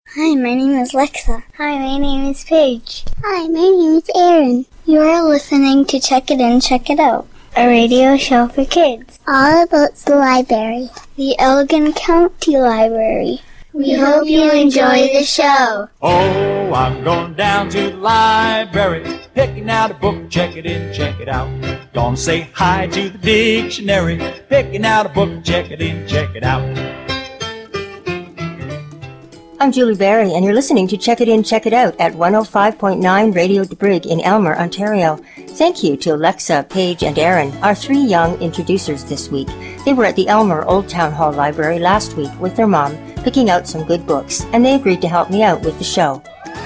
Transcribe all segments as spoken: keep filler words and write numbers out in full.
Hi, my name is Lexa. Hi, my name is Paige. Hi, my name is Erin. You are listening to Check It In, Check It Out, a radio show for kids. All about the library. The Elgin County Library. We hope you enjoy the show. Oh, I'm going down to the library, picking out a book, check it in, check it out. Gonna say hi to the dictionary, picking out a book, check it in, check it out. I'm Julie Barry, and you're listening to Check It In, Check It Out at one oh five point nine Radio de Brig in Elmer, Ontario. Thank you to Alexa, Paige, and Erin, our three young introducers this week. They were at the Elmer Old Town Hall Library last week with their mom, picking out some good books, and they agreed to help me out with the show.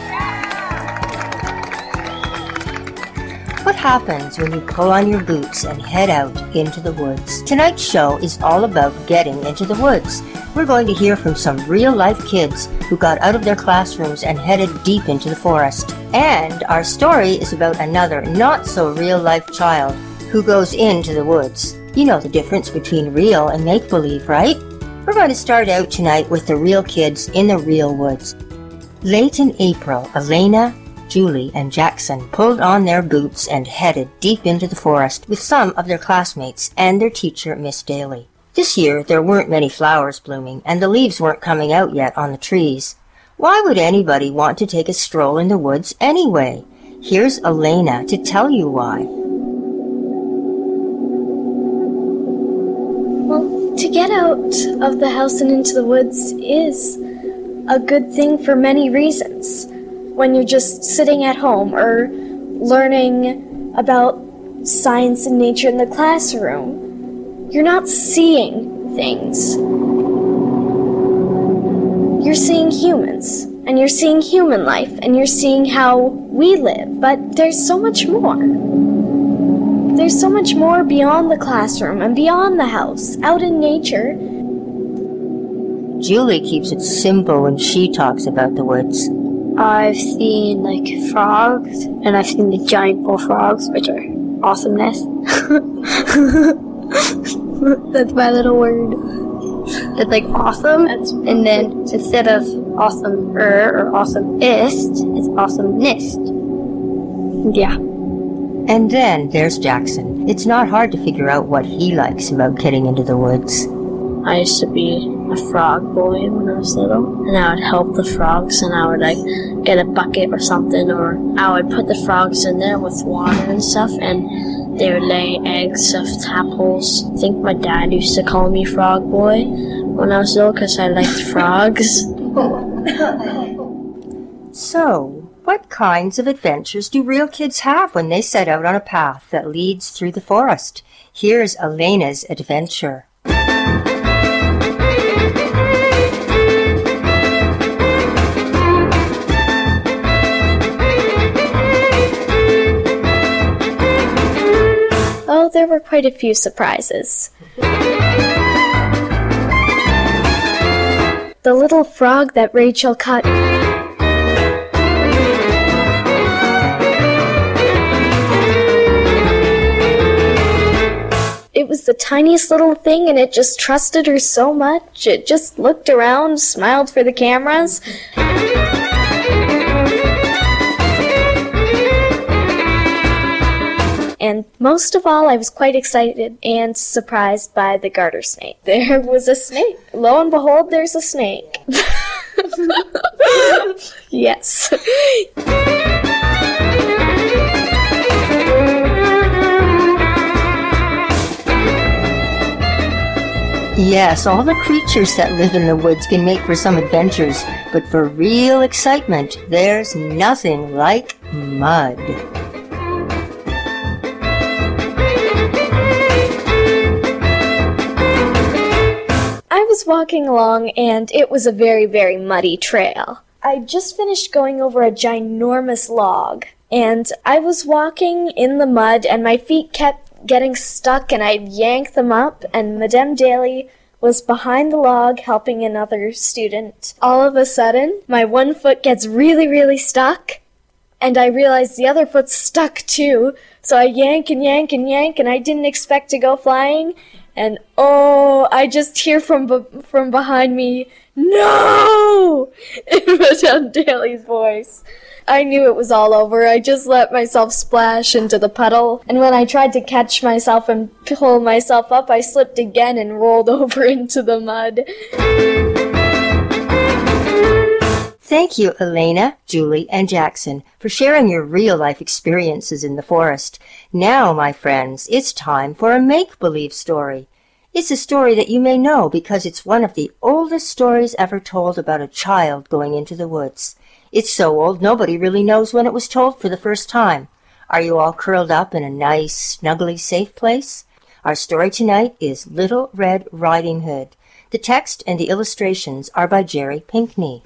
What happens when you pull on your boots and head out into the woods? Tonight's show is all about getting into the woods. We're going to hear from some real-life kids who got out of their classrooms and headed deep into the forest. And our story is about another not-so-real-life child who goes into the woods. You know the difference between real and make-believe, right? We're going to start out tonight with the real kids in the real woods. Late in April, Elena, Julie, and Jackson pulled on their boots and headed deep into the forest with some of their classmates and their teacher, Miss Daly. This year, there weren't many flowers blooming, and the leaves weren't coming out yet on the trees. Why would anybody want to take a stroll in the woods anyway? Here's Elena to tell you why. Well, to get out of the house and into the woods is a good thing for many reasons. When you're just sitting at home or learning about science and nature in the classroom, you're not seeing things. You're seeing humans, and you're seeing human life, and you're seeing how we live, but there's so much more. There's so much more beyond the classroom and beyond the house, out in nature. Julie keeps it simple when she talks about the woods. I've seen, like, frogs, and I've seen the giant bullfrogs, which are awesomeness. That's my little word. It's like awesome, and then instead of awesome-er or awesome-ist, it's awesome-nist. Yeah. And then there's Jackson. It's not hard to figure out what he likes about getting into the woods. I used to be a frog boy when I was little, and I would help the frogs, and I would like get a bucket or something, or I would put the frogs in there with water and stuff, and they would lay eggs of tadpoles. I think my dad used to call me Frog Boy when I was little because I liked frogs. So, what kinds of adventures do real kids have when they set out on a path that leads through the forest? Here's Elena's adventure. Oh, there were quite a few surprises. The little frog that Rachel caught. It was the tiniest little thing, and it just trusted her so much. It just looked around, smiled for the cameras. And most of all, I was quite excited and surprised by the garter snake. There was a snake. Lo and behold, there's a snake. Yes. Yes, all the creatures that live in the woods can make for some adventures, but for real excitement, there's nothing like mud. I was walking along, and it was a very, very muddy trail. I just finished going over a ginormous log, and I was walking in the mud, and my feet kept getting stuck, and I'd yank them up, and Madame Daly was behind the log helping another student. All of a sudden, my one foot gets really, really stuck, and I realize the other foot's stuck too, so I yank and yank and yank, and I didn't expect to go flying, And oh, I just hear from be- from behind me, "No!" in Madame Daly's voice. I knew it was all over. I just let myself splash into the puddle, and when I tried to catch myself and pull myself up, I slipped again and rolled over into the mud. Thank you, Elena, Julie, and Jackson, for sharing your real-life experiences in the forest. Now, my friends, it's time for a make-believe story. It's a story that you may know because it's one of the oldest stories ever told about a child going into the woods. It's so old nobody really knows when it was told for the first time. Are you all curled up in a nice, snuggly, safe place? Our story tonight is Little Red Riding Hood. The text and the illustrations are by Jerry Pinkney.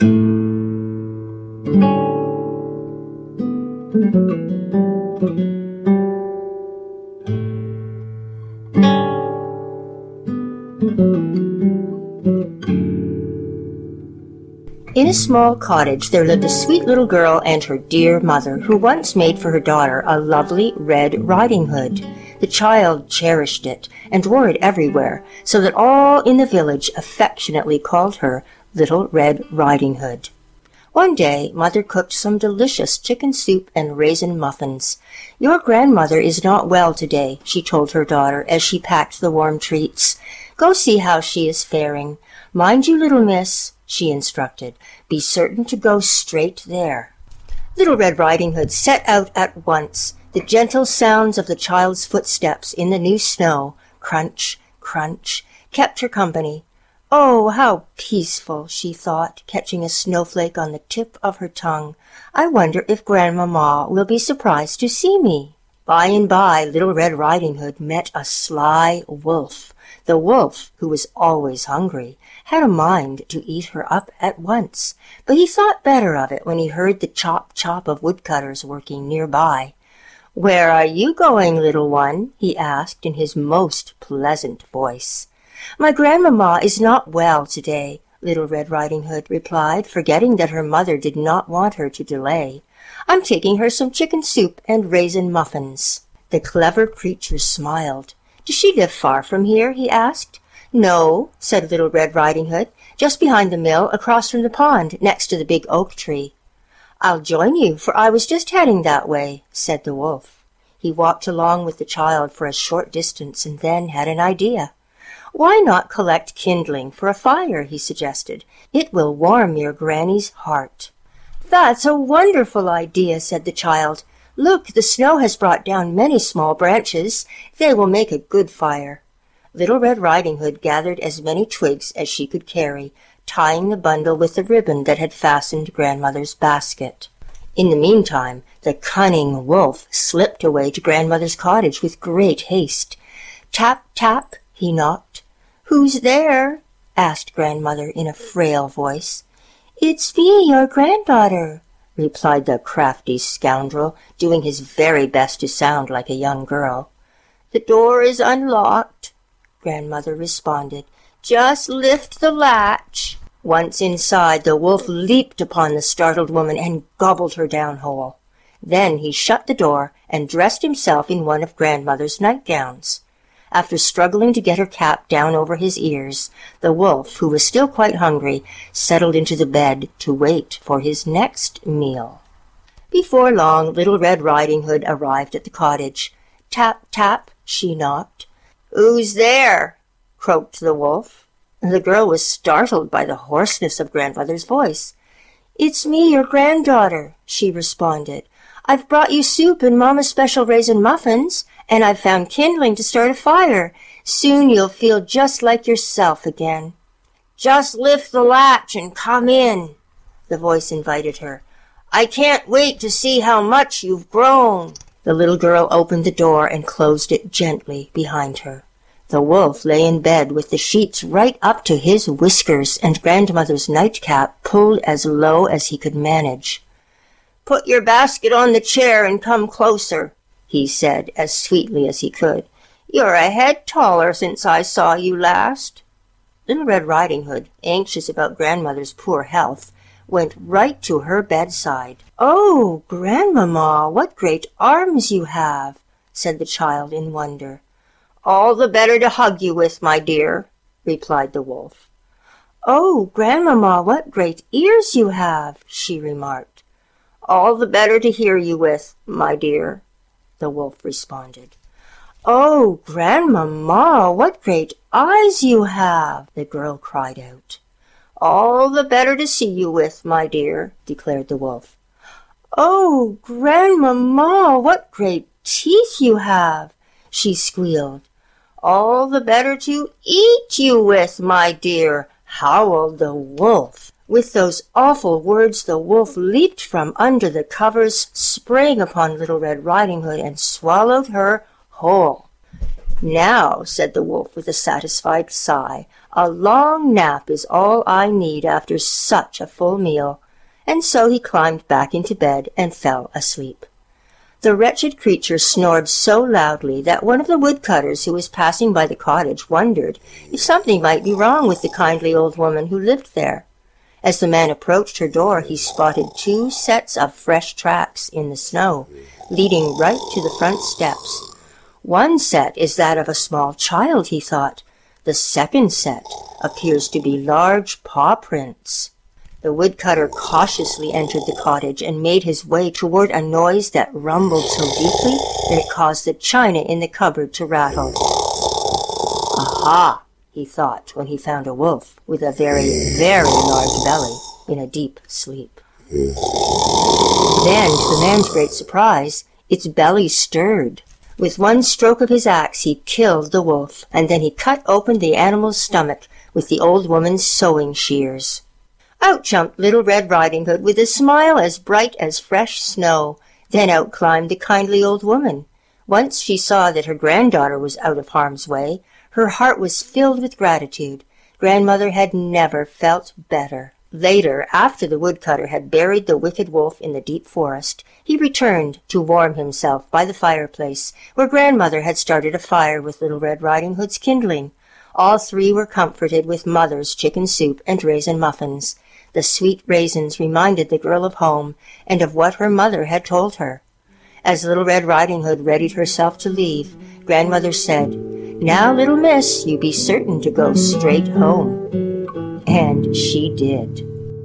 In a small cottage there lived a sweet little girl and her dear mother, who once made for her daughter a lovely red riding hood. The child cherished it and wore it everywhere, so that all in the village affectionately called her Little Red Riding Hood. One day, Mother cooked some delicious chicken soup and raisin muffins. "Your grandmother is not well today," she told her daughter as she packed the warm treats. "Go see how she is faring. Mind you, little miss," she instructed. "Be certain to go straight there." Little Red Riding Hood set out at once. The gentle sounds of the child's footsteps in the new snow, crunch, crunch, kept her company. "Oh, how peaceful," she thought, catching a snowflake on the tip of her tongue. "I wonder if Grandmama will be surprised to see me." By and by, Little Red Riding Hood met a sly wolf. The wolf, who was always hungry, had a mind to eat her up at once, but he thought better of it when he heard the chop-chop of woodcutters working nearby. "Where are you going, little one?" he asked in his most pleasant voice. "My grandmamma is not well today," Little Red Riding Hood replied, forgetting that her mother did not want her to delay. "I'm taking her some chicken soup and raisin muffins." The clever creature smiled. "Does she live far from here?" he asked. "No," said Little Red Riding Hood, "just behind the mill, across from the pond, next to the big oak tree." "I'll join you, for I was just heading that way," said the wolf. He walked along with the child for a short distance and then had an idea. "Why not collect kindling for a fire?" he suggested. "It will warm your granny's heart." "That's a wonderful idea," said the child. "Look, the snow has brought down many small branches. They will make a good fire." Little Red Riding Hood gathered as many twigs as she could carry, tying the bundle with the ribbon that had fastened Grandmother's basket. In the meantime, the cunning wolf slipped away to Grandmother's cottage with great haste. "Tap, tap," he knocked. "Who's there?" asked Grandmother in a frail voice. "It's me, your granddaughter," replied the crafty scoundrel, doing his very best to sound like a young girl. "The door is unlocked," Grandmother responded. "Just lift the latch." Once inside, the wolf leaped upon the startled woman and gobbled her down whole. Then he shut the door and dressed himself in one of Grandmother's nightgowns. After struggling to get her cap down over his ears, the wolf, who was still quite hungry, settled into the bed to wait for his next meal. Before long, Little Red Riding Hood arrived at the cottage. "Tap, tap," she knocked. "Who's there?" croaked the wolf. The girl was startled by the hoarseness of Grandmother's voice. "It's me, your granddaughter," she responded. "I've brought you soup and Mama's special raisin muffins, and I've found kindling to start a fire. Soon you'll feel just like yourself again." "Just lift the latch and come in," the voice invited her. "I can't wait to see how much you've grown." The little girl opened the door and closed it gently behind her. The wolf lay in bed with the sheets right up to his whiskers and Grandmother's nightcap pulled as low as he could manage. "Put your basket on the chair and come closer," he said as sweetly as he could. "You're a head taller since I saw you last." Little Red Riding Hood, anxious about Grandmother's poor health, went right to her bedside. "Oh, Grandmamma, what great arms you have," said the child in wonder. All the better to hug you with, my dear, replied the wolf. Oh, Grandmamma, what great ears you have, she remarked. All the better to hear you with, my dear, the wolf responded. Oh, Grandmamma, what great eyes you have, the girl cried out. All the better to see you with, my dear, declared the wolf. Oh, Grandmamma, what great teeth you have, she squealed. All the better to eat you with, my dear, howled the wolf. With those awful words, the wolf leaped from under the covers, sprang upon Little Red Riding Hood, and swallowed her whole. Now, said the wolf with a satisfied sigh, a long nap is all I need after such a full meal. And so he climbed back into bed and fell asleep. The wretched creature snored so loudly that one of the woodcutters who was passing by the cottage wondered if something might be wrong with the kindly old woman who lived there. As the man approached her door, he spotted two sets of fresh tracks in the snow, leading right to the front steps. One set is that of a small child, he thought. The second set appears to be large paw prints. The woodcutter cautiously entered the cottage and made his way toward a noise that rumbled so deeply that it caused the china in the cupboard to rattle. Aha, he thought when he found a wolf with a very, very large belly in a deep sleep. Then, to the man's great surprise, its belly stirred. With one stroke of his axe he killed the wolf, and then he cut open the animal's stomach with the old woman's sewing shears. Out jumped Little Red Riding Hood with a smile as bright as fresh snow. Then out climbed the kindly old woman. Once she saw that her granddaughter was out of harm's way, her heart was filled with gratitude. Grandmother had never felt better. Later, after the woodcutter had buried the wicked wolf in the deep forest, he returned to warm himself by the fireplace, where Grandmother had started a fire with Little Red Riding Hood's kindling. All three were comforted with Mother's chicken soup and raisin muffins. The sweet raisins reminded the girl of home and of what her mother had told her. As Little Red Riding Hood readied herself to leave, Grandmother said, Now, little miss, you be certain to go straight home. And she did.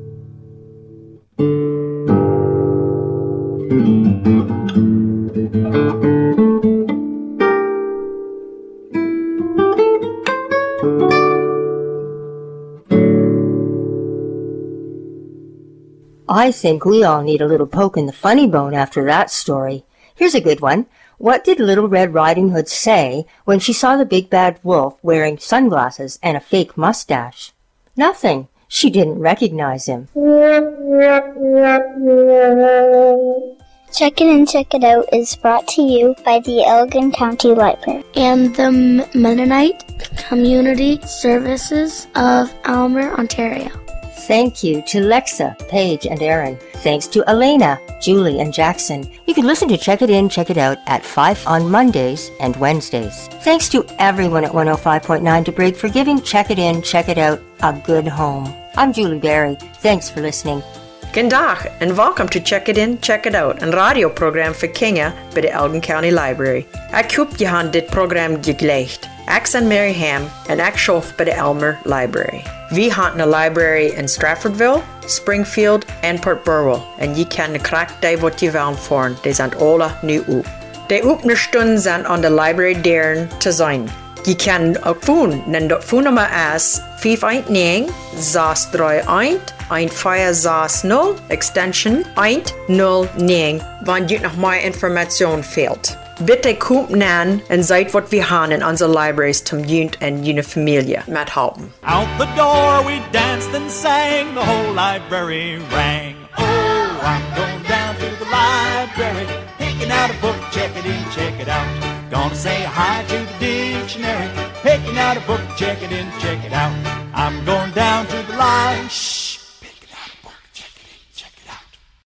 I think we all need a little poke in the funny bone after that story. Here's a good one. What did Little Red Riding Hood say when she saw the big bad wolf wearing sunglasses and a fake mustache? Nothing. She didn't recognize him. Check It In, Check It Out is brought to you by the Elgin County Library and the Mennonite Community Services of Aylmer, Ontario. Thank you to Lexa, Paige, and Aaron. Thanks to Elena, Julie, and Jackson. You can listen to Check It In, Check It Out at five on Mondays and Wednesdays. Thanks to everyone at one oh five point nine to Brig for giving Check It In, Check It Out a good home. I'm Julie Berry. Thanks for listening. G'dag and welcome to Check It In, Check It Out, een radioprogram voor kinderen bij de Elgin County Library. Ik hoop je hebt dit programma geklecht. Ik ben Mary Ham en ik schoof bij de Aylmer Library. We hebben een library in Stratfordville, Springfield en Port Burwell. En je kan de kracht die wat je wil voeren. Die zijn alle nu op. De openingsstunden zijn aan de library deuren te zijn. Je kan ook phone, en dat phonenummer is vijf een negen zes drie een een vijf zes nul extension een nul negen, wanneer je nog meer informatie fehlt. Bitte kommt nan en seid wat wir haben in unserer libraries zum Junt en jene Familie mit helpen. Out the door we danced and sang, the whole library rang. Oh, I'm going down to the library, picking out a book, check it in, check it out. Gonna say hi to the dictionary, picking out a book, check it in, check it out. I'm going down to the library.